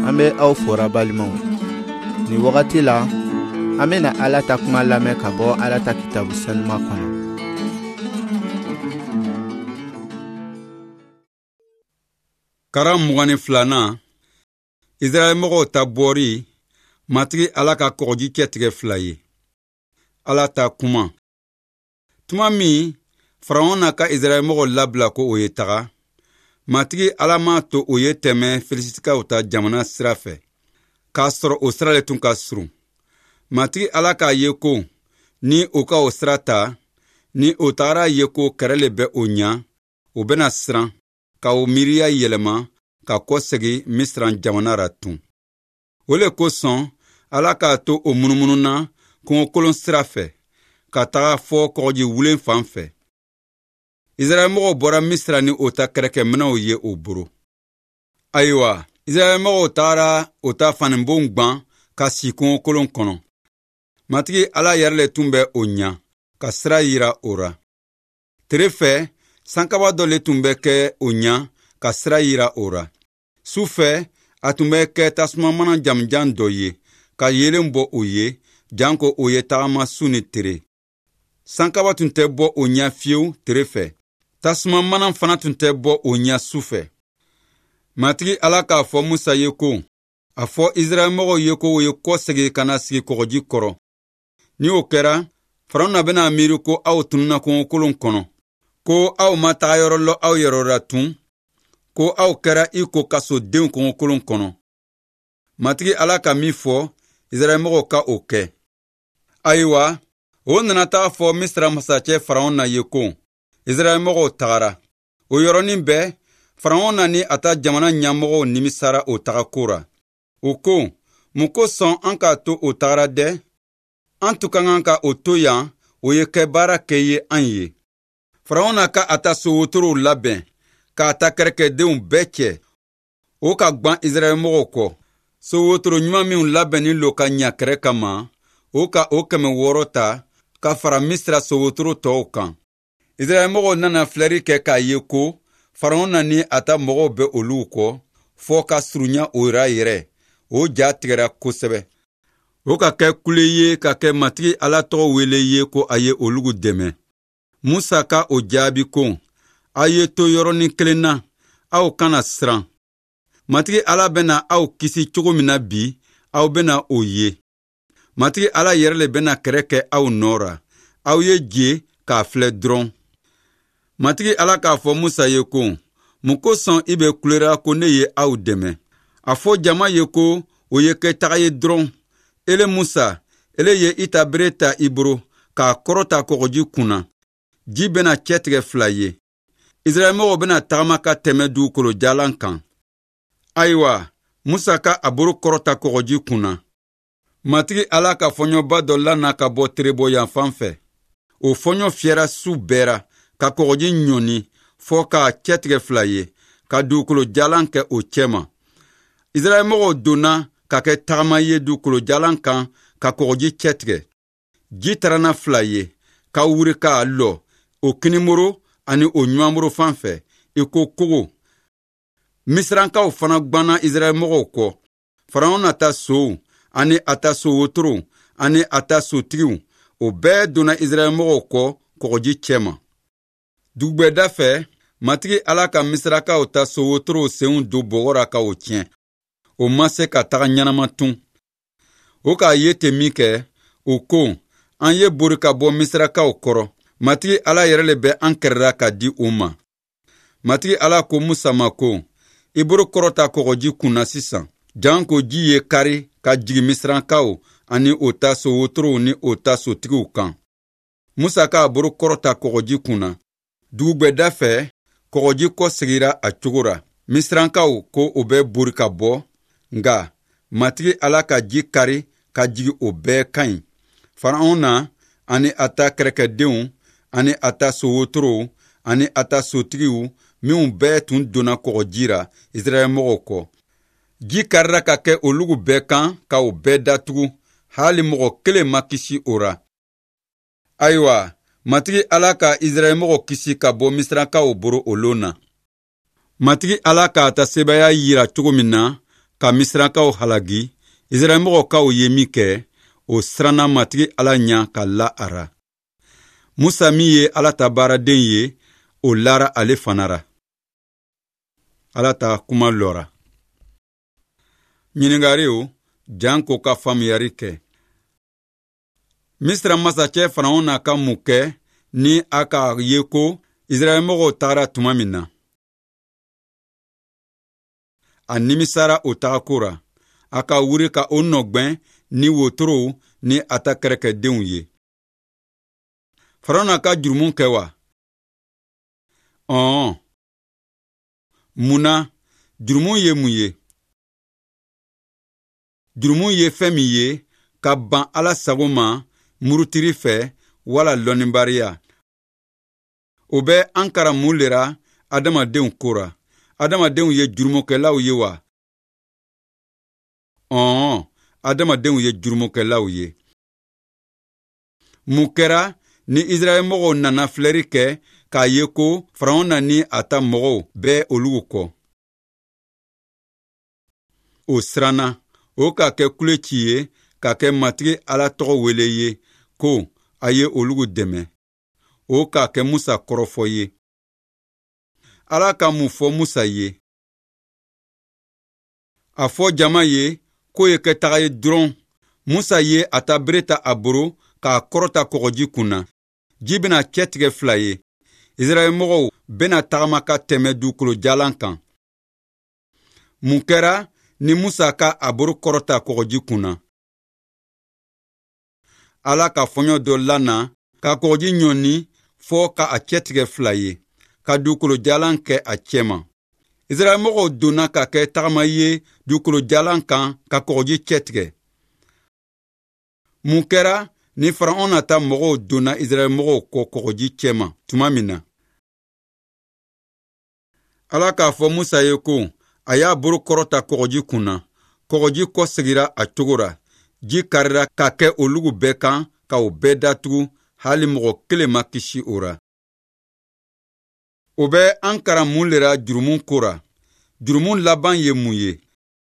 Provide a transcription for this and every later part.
Ame au fora balimau. Ni wakati la, ame na ala ta kuma lame ka bo ala ta kitabu sanuma kono. Karam mugani flana, Israel mogo ta bori, matigi ala ka kogoji ketige flaye. Ala ta kuma. Tuma mi, Faraona ka Israel mogo labla ko oye taga, matigi ala ma to oye teme felisitika uta jamana sirafe. Ka soro o sirale tun ka suru. Matigi ala ka ye ko, ni o ka o sirata, ni o tagara ye ko kerele be o nya, o bena siran, ka o miriya yelema, ka kosegi misran jamana ratun. Ole ko son, ala ka to o munumunu na, kongo kolon sirafe, ka taga fo kogoji wulen fanfe. Israel mogo bora misra ni ota kereke mena o ye o buru. Aywa, Israel mogo tara ota fanimbo ngban ka si kongo kolon kono. Matigi ala yerle tumbe o nya, ka sira yira ora. Terefe, sankaba dole tumbe ke o nya, ka sira yira ora. Sufe, atumbe ke tasuma mana jamjan doye, ka yelen bo o ye, janko o ye tagama suni tere. Sankaba tunte bo o nya fiu terefe. Tasuma mana fana tunte bo o nya sufe. Matigi ala ka fo Musa ye ko, a fo Israel mogo ye ko o ye ko segi kana sigi kogoji koro. Ni o kera, Faraona bena miru ko au tununa kongo kolon kono. Ko au mata yorolo au yorora tun, ko au kera iko kaso den kongo kolon kono. Matigi ala ka mi fo, Israel mogo ka o ke. Aywa, o nanata fo Misra masache Faraona ye ko, Israel mogo tagara. O yoronin be, Faraona ni ata jamana nyamogo nimisara o tagakura. O ko, muko son anka to o tagara de, antukanganka o toya, o ye kebara keye anye. Faraona ka ata so wotoro laben, ka ata kereke deun beche, o ka gban Israel mogo ko. So wotoro nyuma miun laben ni lo ka nya kereka ma, o ka o keme worota, ka fara Misra so wotoro to kan. Israel mogo nana fleri ke ka ye ko, Faraona ni ata mogo be olu ko, fo ka surunya oira yere, o ja tigera kosebe. O ka ke kule ye ka ke matigi ala to wele ye ko aye olugu deme. Musa ka o jaabi ko, aye to yoroni kelena, au kana sran. Matigi ala bena au kisi chogo mina bi, au bena o ye. Matigi ala yerele bena kereke au nora, au ye je ka fle dron. Matigi ala ka fo Musa ye ko, muko son ibe kulera ko ne ye au deme. A fo jama ye ko, o ye ke taga ye dron. Ele Musa, ele ye ita breta ibro, ka korota kogoji kuna. Ji bena chetige flaye. Israel mogo bena tagama ka teme du kolo jalan kan. Aywa, Musa ka aburu korota kogoji kuna. Matigi ala ka fonyo badola na ka bo trebo yan fanfe. O fonyo fiera su bera, ka kogoji nyoni, fo ka chetige flaye, ka du kolo jalan ke o chema. Israel mogo dona, ka ke tagama ye du kolo jalan kan, ka kogoji chetige. Ji tarana flaye, ka wuri ka lo, o kinimuro ani o nyuamuro fanfe, iko kogo. Misranka o fana gbana Israel mogo ko. Faraona ta so, ani ata so wotoro, ani ata so tigiu, o be dona Israel mogo ko, kogoji chema. Dugbe dafe, matigi ala ka misraka o ta so wotoro seun do bogora ka o tien. O mase ka taga nyanama tun. O ka yete mike, o ko, an ye bori ka bo misraka o koro. Matigi ala yerele be an kerra ka di o ma. Matigi ala ko Musa ma ko, iboro korota kogoji kuna sisan. Janko ji ye kari ka jigi misranka o, ani o ta so wotoro ni o ta so tigiu kan. Musa ka aboro korota kogoji kuna. Dugbe dafe, kogoji ko sigira a chugura. Misranka o ko o be bori ka bo, nga, matigi ala ka ji kari ka jigi o be kain. Faraona, ani ata kereke deun, ani ata so wotoro, ani ata so tigiu, miun be tun dona kogojira, Israel mogo ko. Ji karra ka ke olugu be kan, ka o be datugu, hali mogo kele makisi ora. Aywa, matigi ala ka Israel mogo kisi ka bo misranka o boro olona. Matigi ala ka ata sebaya yira chogo mina, ka Misrankaw halagi, Israɛlmɔgɔw ka o ye min kɛ, o siranna matigi Ala ɲa ka la ara. Musa min ye Ala ta baaraden ye, o lara ale fanara. Ala ta kuma lɔra. Ɲiningari o, jan ko ka faamuyari kɛ. Misra masakɛ Faraon n'a ka mun kɛ ni a ka ye ko Israɛlmɔgɔw tagara tuma min na. A nimisara o tagako ra. A ka wuri ka o nɔgbɛn ni wotorow ni a ta kɛrɛkɛdenw ye. Faraon n'a ka jurumu kɛ wa? Munna jurumu ye mun ye? Jurumu ye fɛn min ye ka ban Ala sago ma murutiri fɛ wala lɔnnibariya. O bɛ an kara mun lera adamadenw kora. Adamadenw ye jurumukɛlaw ye wa? Adamadenw ye jurumukɛlaw ye. Mun kɛra ni Israɛlmɔgɔw nana filɛri kɛ k'a ye ko Faraon na ni a ta mɔgɔw bɛ olugu kɔ. O siranna, o ka kɛ kule ci ye, ka kɛ matigi Ala tɔgɔ wele ye ko a ye olugu dɛmɛ. O ka kɛ Musa kɔrɔfɔ ye. Ala ka mun fɔ Musa ye? A fɔ jama ye ko ye kɛ taga ye dɔrɔn. Musa ye a ta bere ta a boro k'a kɔrɔta kɔgɔji kunna. Ji bena cɛtigɛ 2 ye. Israɛlmɔgɔw bena tagama ka tɛmɛ dugukolo jalan kan. Mun kɛra ni Musa ka a boro kɔrɔta kɔgɔji kunna? Ala ka fɔɲɔ dɔ lana ka kɔgɔji ɲɔni fɔ ka a cɛtigɛ 2 ye, ka dugukolo jalan kɛ a cɛma. Israɛlmɔgɔw donna ka kɛ tagama ye dugukolo jalan kan ka kɔgɔji cɛtigɛ. Mun kɛra ni Faraon n'a ta mɔgɔw donna Israɛlmɔgɔw kɔ kɔgɔji cɛma tuma min na? Ala k'a fɔ Musa ye ko a y'a boro kɔrɔta kɔgɔji kunna. Kɔgɔji kɔ segira a cogo ra. Ji karira ka kɛ olugu bɛɛ kan ka o bɛɛ datugu hali mɔgɔ kelen ma kisi o ra. O bɛ an kara mun lera jurumu kora. Jurumu laban ye mun ye?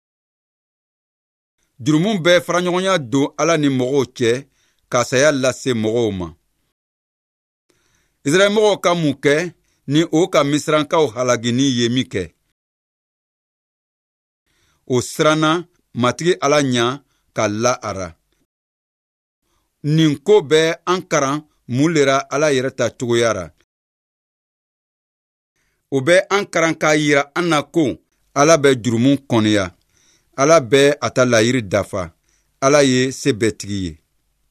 Jurumu bɛ faraɲɔgɔnya don Ala ni mɔgɔw cɛ ka saya lase mɔgɔw ma. Israɛlmɔgɔw ka mun kɛ ni o ka Misrankaw halagini ye min kɛ? O siranna matigi Ala ɲa ka la ara. Nin ko bɛ an karan mun lera Ala yɛrɛ ta cogoya ra. O bɛ an karan k'a yira an na ko Ala bɛ jurumu kɔniya. Ala bɛ a ta layiri dafa. Ala ye se bɛtigi ye.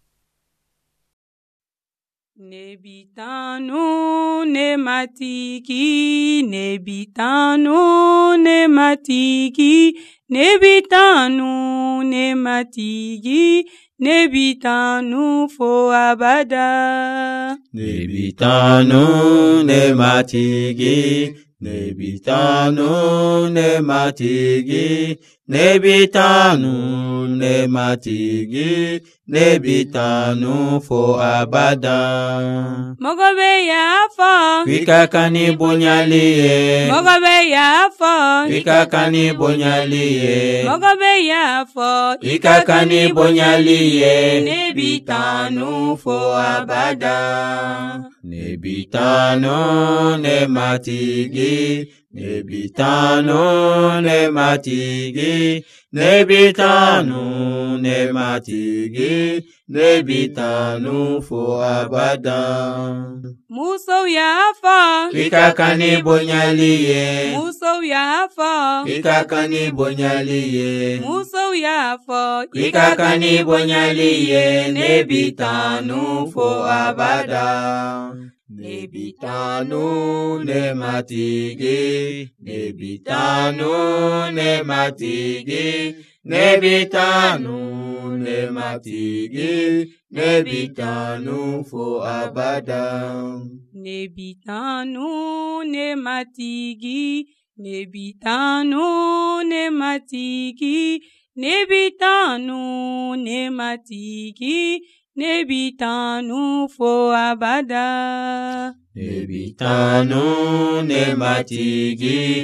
Ne bi tanu ne matigi, ne bi tanu ne matigi, ne bi tanu ne matigi, ne bi tanu fo abada. Ne bi tanu ne matigi, ne bi tanu ne matigi, ne bi tanu ne matigi, ne bi tanu fo abada. Mɔgɔ bɛ yafa, I ka kan ni bonyali ye. mɔgɔ bɛ yafa, I ka kan ni bonyali ye. mɔgɔ bɛ yafa, I ka kan ni bonyali ye. ne bi tanu fo abada. Ne bi tanu ne matigi, ne bi tanu ne matigi, ne bi tanu ne matigi, ne bi tanu fo abada. Muso yafa, I ka kan ni bonyali ye. muso yafa, I ka kan ni bonyali ye. muso yafa, I ka kan ni bonyali ye. Ne bi tanu fo abada. Ne bi tanu ne matigi, ne bi tanu ne matigi, ne bi tanu ne matigi, ne bi tanu fo abada. ne bi tanu ne matigi, ne bi tanu ne matigi, ne bi tanu ne matigi, ne bi tanu fo abada. Ne bi tanu ne matigi,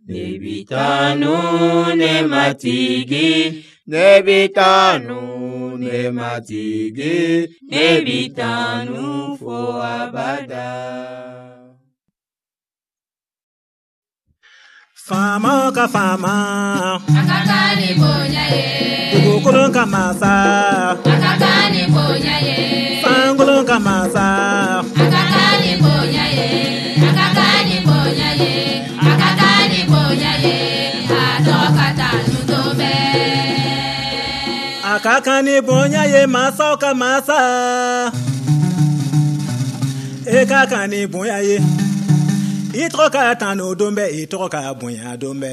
nebitanu ne matigi, nebitanu ne matigi, nebitanu fo abada. Fama ka fama, akakani bonya ye. Dugukolon ka masa, Akakani bonya ye. Fangolon ka masa, Akakani bonya ye. Akakani bonya ye. Akakani bonya ye. Atokata nudobe. akakani bonya ye masa ka masa, ekakani bonya ye. Itroka tano dombe, itroka bonya dombe.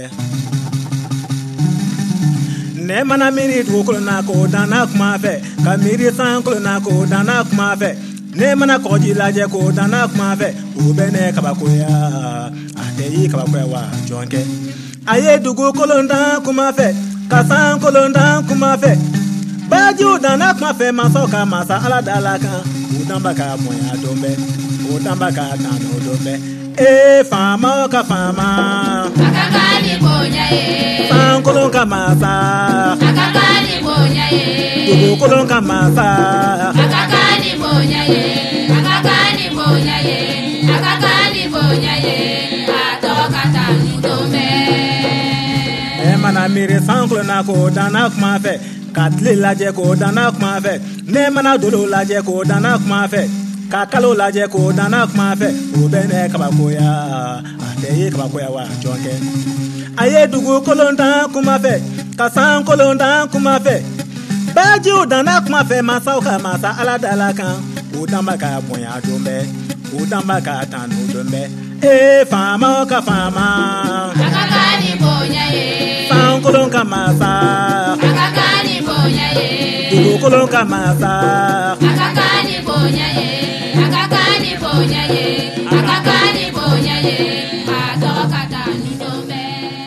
Ne mana miri dukolo na ko dana kuma fɛ ka miri sankolo na ko dana kuma fɛ ne mana kɔji lajɛ ko dana kuma fɛ o bɛ ne kabakoya a tɛ yi kabakoya wa jɔn kɛ a ye dugukolo dan kuma fɛ ka sankolo dan kuma fɛ bajiw dana kuma fɛ masaw ka masa ala dala kan o danba ka bonya don bɛ o danba ka tano don bɛ fama ka fama Akakani bonya ye. sankolon ka masa Akakani bonya ye. dugukolo ka masa Akakani bonya ye. Akakani bonya ye. Akakani bonya ye. Atokata nudobe. ne mana miiri sankolo na ko dana kuma fɛ ka tile lajɛ ko dana kuma fɛ ne mana dolo lajɛ ko dana kuma fɛ ka kalo lajɛ ko dana kuma fɛ o bɛ ne kabakoya a tɛ ye kabakoya wa jɔn kɛ a ye dugukolo dan kuma fɛ ka sankolo dan kuma fɛ bajiw dana kuma fɛ masaw ka masa ala dala kan o danba ka bonya don bɛ o danba ka tano don bɛ fama ka fama Akakani bonya ye. sankolon ka masa Akakani bonya ye. dugukolo ka masa Akakani bonya ye. Akakani bonya ye. Akakani bonya ye. Atokata nudobe.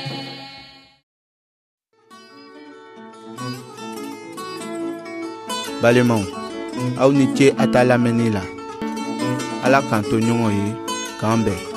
Balimaw, aw ni ce a ta lamɛnni la. Ala k'an to ɲɔgɔn ye k'an bɛn.